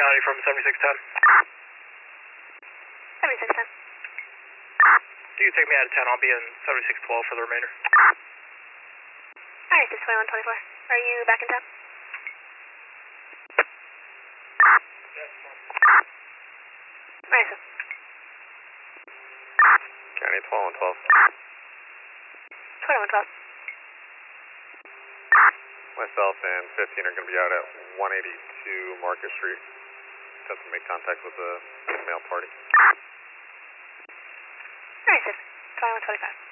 County from 7610. 7610. You can take me out of town. I'll be in 7612 for the remainder. Alright, this is 2124. Are you back in town? Alright, sir. County 12 and 12. 2112. Myself and 15 are going to be out at 182 Market Street. Attempt to make contact with the male party. Alright, sir. 2125.